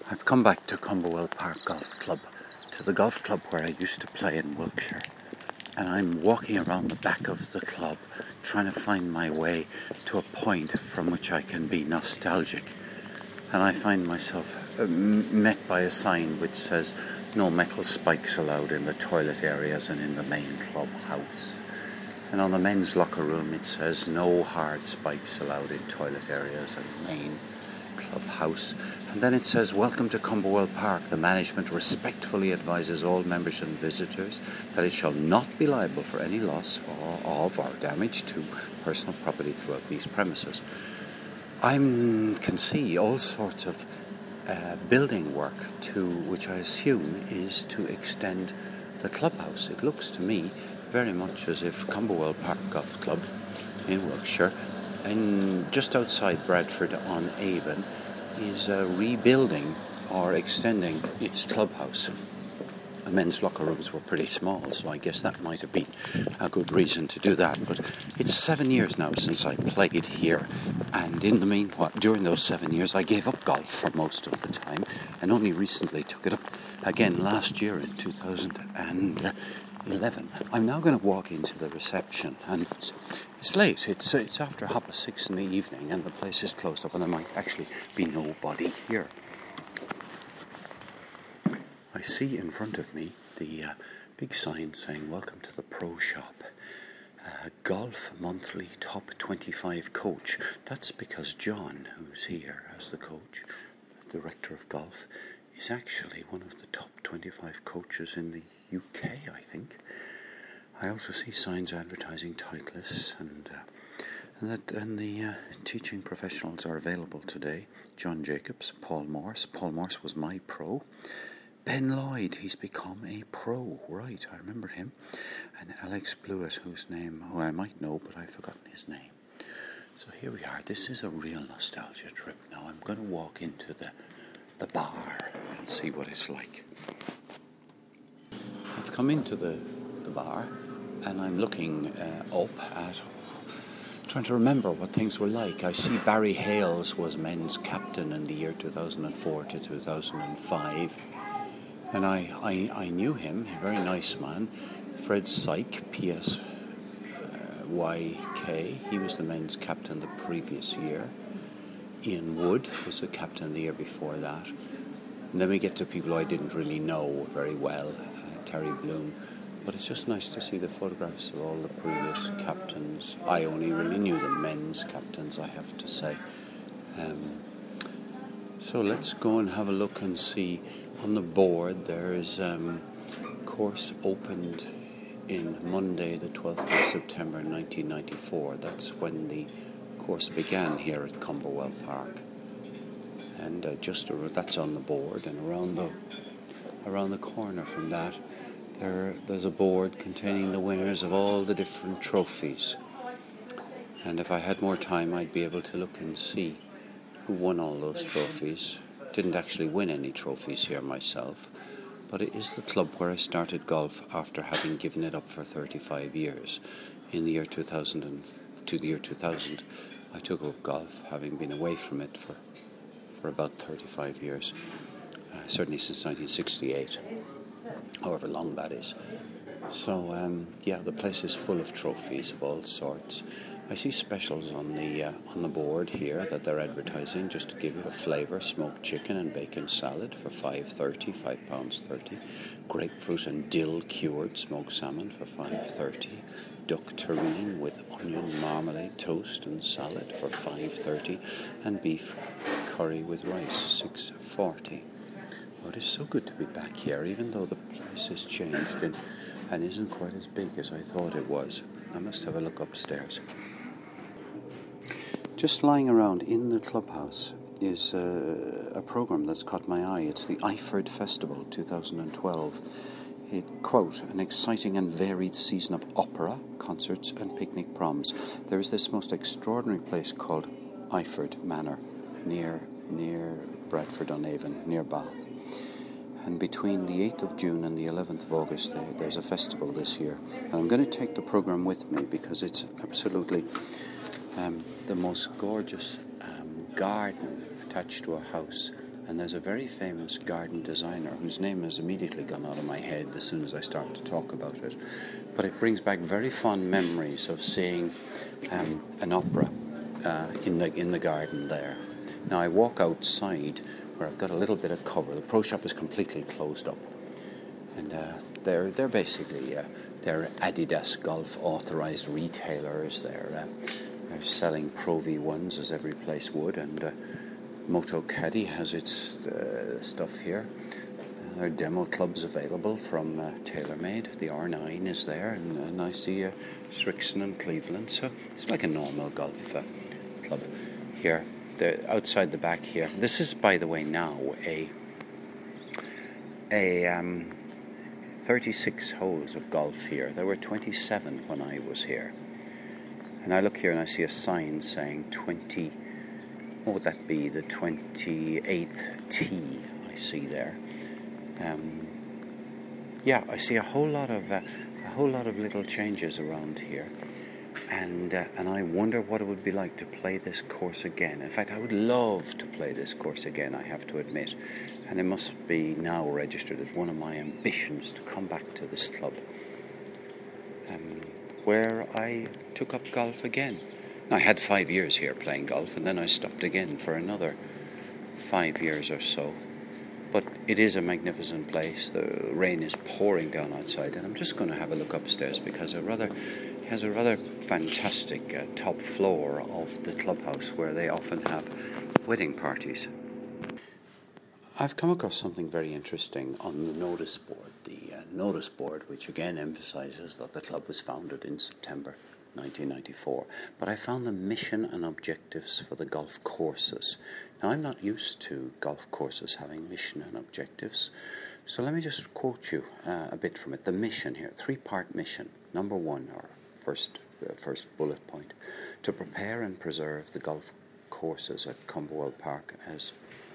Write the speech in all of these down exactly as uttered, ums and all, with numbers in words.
I've come back to Cumberwell Park Golf Club, to the golf club where I used to play in Wiltshire. And I'm walking around the back of the club, trying to find my way to a point from which I can be nostalgic. And I find myself uh, met by a sign which says, no metal spikes allowed in the toilet areas and in the main clubhouse. And on the men's locker room it says, no hard spikes allowed in toilet areas and main clubhouse. And then it says, welcome to Cumberwell Park. The management respectfully advises all members and visitors that it shall not be liable for any loss or of or damage to personal property throughout these premises. I can see all sorts of uh, building work to which I assume is to extend the clubhouse. It looks to me very much as if Cumberwell Park Golf Club in Wiltshire, and just outside Bradford on Avon, is uh, rebuilding or extending its clubhouse. The men's locker rooms were pretty small, so I guess that might have been a good reason to do that. But it's seven years now since I played here, and in the meanwhile, during those seven years, I gave up golf for most of the time, and only recently took it up again last year in two thousand eleven. I'm now going to walk into the reception, and it's, it's late. It's it's after half past six in the evening, and the place is closed up, and there might actually be nobody here. I see in front of me the uh, big sign saying, welcome to the Pro Shop. Uh, Golf Monthly Top twenty-five Coach. That's because John, who's here as the coach, the director of golf, is actually one of the top twenty-five coaches in the U K, I think. I also see signs advertising Titleist, and uh, and, that, and the uh, teaching professionals are available today. John Jacobs, Paul Morse. Paul Morse was my pro. Ben Lloyd, he's become a pro, right, I remember him. And Alex Blewett, whose name, who I might know, but I've forgotten his name. So here we are. This is a real nostalgia trip. Now I'm going to walk into the, the bar and see what it's like. I've come into the, the bar, and I'm looking uh, up at, trying to remember what things were like. I see Barry Hales was men's captain in the year two thousand four to two thousand five. And I, I, I knew him, a very nice man. Fred Syke, P S Y K, he was the men's captain the previous year. Ian Wood was the captain the year before that. And then we get to people I didn't really know very well, uh, Terry Bloom. But it's just nice to see the photographs of all the previous captains. I only really knew the men's captains, I have to say. Um, so let's go and have a look and see. On the board there's um, course opened in Monday the twelfth of September nineteen ninety-four. That's when the course began here at Cumberwell Park. And uh, just uh, that's on the board, and around the around the corner from that there there's a board containing the winners of all the different trophies. And if I had more time I'd be able to look and see who won all those trophies. Didn't actually win any trophies here myself, but it is the club where I started golf after having given it up for thirty-five years. In the year two thousand and to the year two thousand, I took up golf, having been away from it for for about thirty-five years, uh, certainly since nineteen sixty-eight, however long that is. So um, yeah, the place is full of trophies of all sorts. I see specials on the uh, on the board here that they're advertising, just to give you a flavour: smoked chicken and bacon salad for five thirty, five pounds thirty. Grapefruit and dill cured smoked salmon for five thirty. Duck terrine with onion marmalade toast and salad for five thirty, and beef curry with rice six forty. Oh, it is so good to be back here, even though the place has changed and, and isn't quite as big as I thought it was. I must have a look upstairs. Just lying around in the clubhouse is uh, a program that's caught my eye. It's the Iford Festival two thousand twelve. It, quote, an exciting and varied season of opera, concerts and picnic proms. There is this most extraordinary place called Iford Manor near near Bradford-on-Avon, near Bath. And between the eighth of June and the eleventh of August, there, there's a festival this year. And I'm going to take the program with me because it's absolutely um, the most gorgeous um, garden attached to a house And there's a very famous garden designer whose name has immediately gone out of my head as soon as I start to talk about it. But it brings back very fond memories of seeing um, an opera uh, in the in the garden there. Now I walk outside where I've got a little bit of cover. The pro shop is completely closed up, and uh, they're they're basically uh, they're Adidas Golf authorized retailers. They're uh, they're selling Pro V ones as every place would, and uh, Moto Caddy has its uh, stuff here. Uh, there are demo clubs available from uh, TaylorMade. The R nine is there, and, and I see uh, Srixon and Cleveland. So it's like a normal golf uh, club here. The, outside the back here. This is, by the way, now a a um, thirty-six holes of golf here. There were twenty-seven when I was here, and I look here and I see a sign saying twenty. What would that be? The twenty-eighth tee I see there. Um, yeah, I see a whole lot of uh, a whole lot of little changes around here, and uh, and I wonder what it would be like to play this course again. In fact, I would love to play this course again, I have to admit, and it must be now registered as one of my ambitions to come back to this club, um, where I took up golf again. I had five years here playing golf, and then I stopped again for another five years or so. But it is a magnificent place. The rain is pouring down outside, and I'm just going to have a look upstairs because it rather it has a rather fantastic uh, top floor of the clubhouse where they often have wedding parties. I've come across something very interesting on the notice board. The uh, notice board, which again emphasizes that the club was founded in September nineteen ninety-four, but I found the mission and objectives for the golf courses. Now, I'm not used to golf courses having mission and objectives, so let me just quote you uh, a bit from it. The mission here, three-part mission. Number one, or first, uh, first bullet point, to prepare and preserve the golf courses at Cumberwell Park as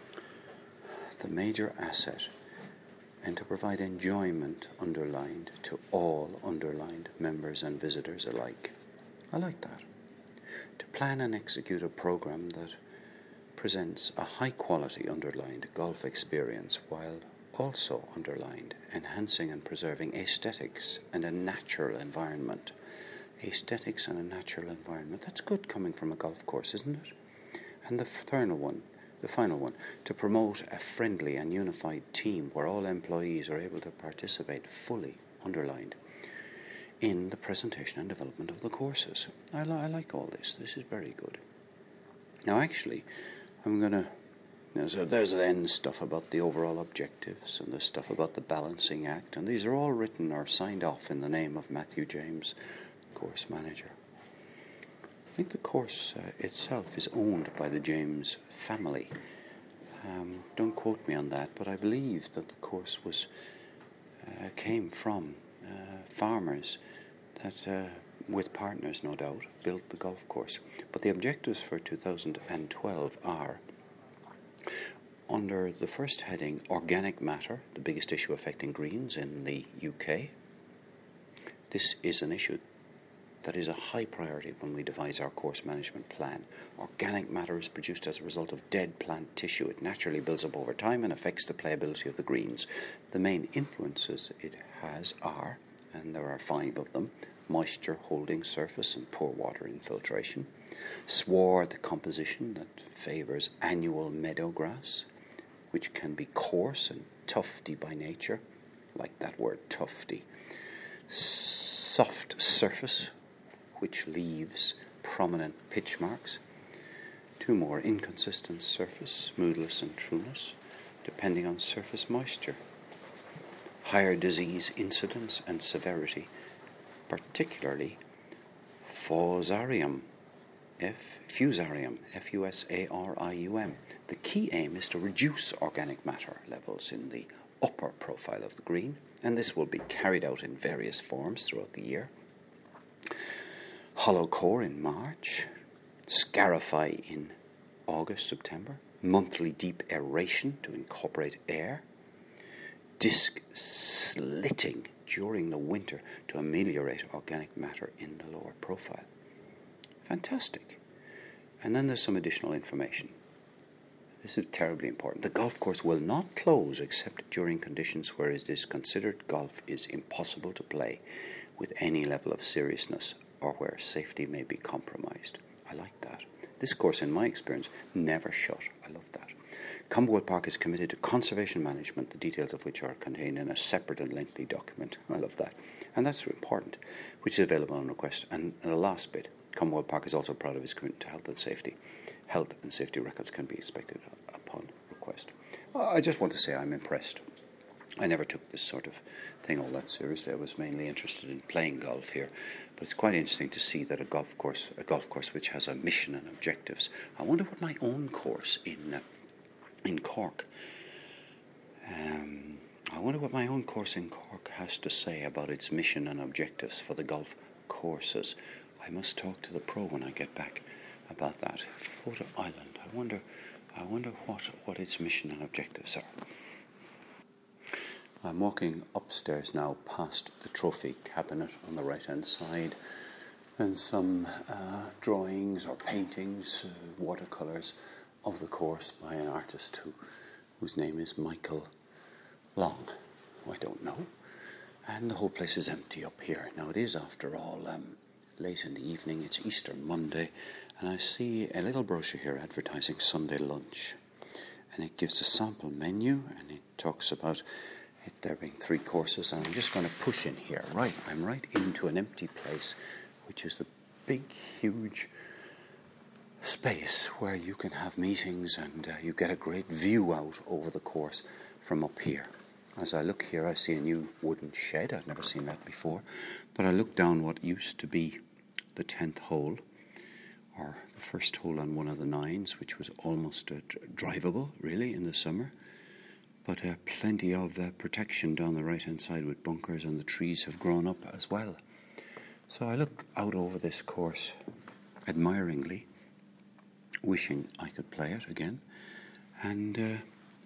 the major asset, and to provide enjoyment underlined to all underlined members and visitors alike. I like that. To plan and execute a program that presents a high-quality underlined golf experience while also underlined enhancing and preserving aesthetics and a natural environment. Aesthetics and a natural environment. That's good coming from a golf course, isn't it? And the final one, the final one, to promote a friendly and unified team where all employees are able to participate fully, underlined, in the presentation and development of the courses. I, li- I like all this. This is very good. Now, actually, I'm going to... There's, a, there's then stuff about the overall objectives, and there's stuff about the balancing act, and these are all written or signed off in the name of Matthew James, course manager. I think the course uh, itself is owned by the James family. Um, don't quote me on that, but I believe that the course was uh, came from uh, farmers that, uh, with partners no doubt, built the golf course. But the objectives for two thousand twelve are, under the first heading, organic matter, the biggest issue affecting greens in the U K. This is an issue that is a high priority when we devise our course management plan. Organic matter is produced as a result of dead plant tissue. It naturally builds up over time and affects the playability of the greens. The main influences it has are, and there are five of them, moisture holding surface and poor water infiltration, sward composition that favours annual meadow grass, which can be coarse and tufty by nature, like that word tufty, soft surface, which leaves prominent pitch marks, two more, inconsistent surface, smoothness and trueness, depending on surface moisture, higher disease incidence and severity, particularly fusarium, F, fusarium, F U S A R I U M. The key aim is to reduce organic matter levels in the upper profile of the green, and this will be carried out in various forms throughout the year. Hollow core in March, scarify in August, September, monthly deep aeration to incorporate air, disc slitting during the winter to ameliorate organic matter in the lower profile. Fantastic. And then there's some additional information. This is terribly important. The golf course will not close except during conditions where it is considered golf is impossible to play with any level of seriousness or where safety may be compromised. I like that. This course, in my experience, never shut. I love that. Camberwell Park is committed to conservation management, the details of which are contained in a separate and lengthy document. I love that. And that's important, which is available on request. And the last bit, Camberwell Park is also proud of its commitment to health and safety. Health and safety records can be expected upon request. I just want to say I'm impressed. I never took this sort of thing all that seriously. I was mainly interested in playing golf here, but it's quite interesting to see that a golf course, a golf course which has a mission and objectives. I wonder what my own course in uh, in Cork. Um, I wonder what my own course in Cork has to say about its mission and objectives for the golf courses. I must talk to the pro when I get back about that. Photo Island. I wonder. I wonder what what its mission and objectives are. I'm walking upstairs now past the trophy cabinet on the right-hand side and some uh, drawings or paintings, uh, watercolours of the course by an artist who, whose name is Michael Long. I don't know. And the whole place is empty up here. Now it is, after all, um, late in the evening. It's Easter Monday, and I see a little brochure here advertising Sunday lunch. And it gives a sample menu, and it talks about it there being three courses, and I'm just going to push in here. Right, I'm right into an empty place, which is the big, huge space where you can have meetings and uh, you get a great view out over the course from up here. As I look here, I see a new wooden shed. I've never seen that before. But I look down what used to be the tenth hole, or the first hole on one of the nines, which was almost uh, drivable, really, in the summer. But uh, plenty of uh, protection down the right-hand side with bunkers, and the trees have grown up as well. So I look out over this course admiringly, wishing I could play it again. And, uh,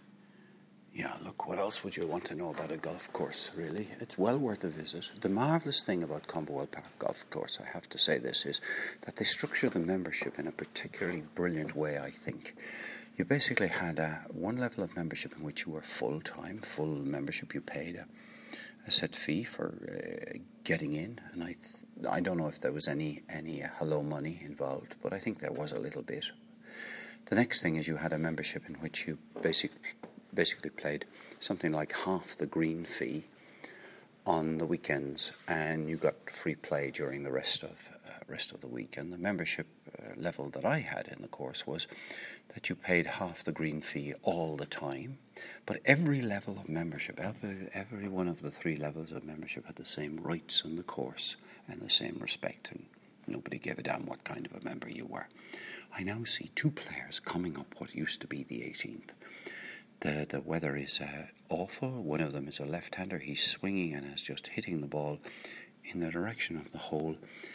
yeah, look, what else would you want to know about a golf course, really? It's well worth a visit. The marvellous thing about Camberwell Park Golf Course, I have to say this, is that they structure the membership in a particularly brilliant way, I think. You basically had a, one level of membership in which you were full-time, full membership. You paid a, a set fee for uh, getting in, and I th- I don't know if there was any, any uh, hello money involved, but I think there was a little bit. The next thing is you had a membership in which you basic, basically played something like half the green fee on the weekends, and you got free play during the rest of uh, rest of the week. And the membership uh, level that I had in the course was that you paid half the green fee all the time, but every level of membership, every, every one of the three levels of membership had the same rights on the course and the same respect, and nobody gave a damn what kind of a member you were. I now see two players coming up what used to be the eighteenth. The the weather is uh, awful. One of them is a left-hander. He's swinging and is just hitting the ball in the direction of the hole.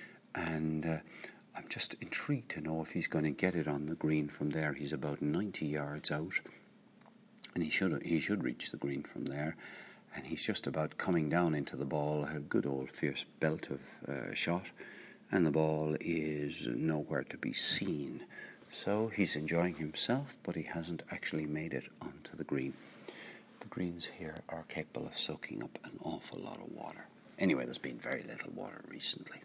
And uh, I'm just intrigued to know if he's going to get it on the green from there. He's about ninety yards out, and he should he should reach the green from there. And he's just about coming down into the ball, a good old fierce belt of uh, shot, and the ball is nowhere to be seen. So he's enjoying himself, but he hasn't actually made it onto the green. The greens here are capable of soaking up an awful lot of water. Anyway, there's been very little water recently.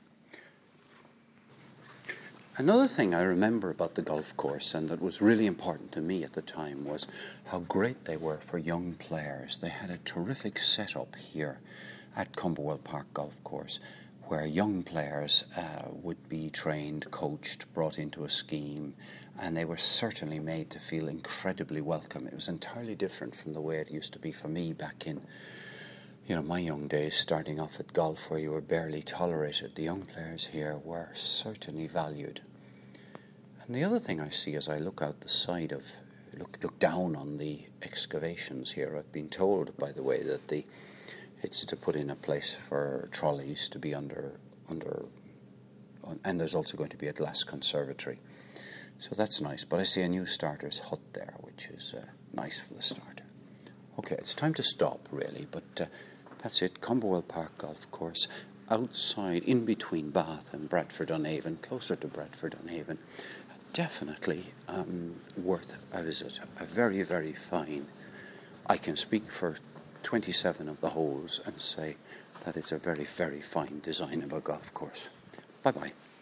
Another thing I remember about the golf course, and that was really important to me at the time, was how great they were for young players. They had a terrific setup here at Camberwell Park Golf Course, where young players uh, would be trained, coached, brought into a scheme, and they were certainly made to feel incredibly welcome. It was entirely different from the way it used to be for me back in, you know, my young days, starting off at golf, where you were barely tolerated. The young players here were certainly valued. And the other thing I see as I look out the side of, look look down on the excavations here, I've been told, by the way, that the it's to put in a place for trolleys to be under, under, and there's also going to be a glass conservatory. So that's nice. But I see a new starter's hut there, which is uh, nice for the starter. Okay, it's time to stop, really, but uh, that's it. Camberwell Park Golf Course, outside, in between Bath and Bradford-on-Avon, closer to Bradford-on-Avon. definitely um, worth a visit. A very, very fine. I can speak for twenty-seven of the holes and say that it's a very, very fine design of a golf course. Bye-bye.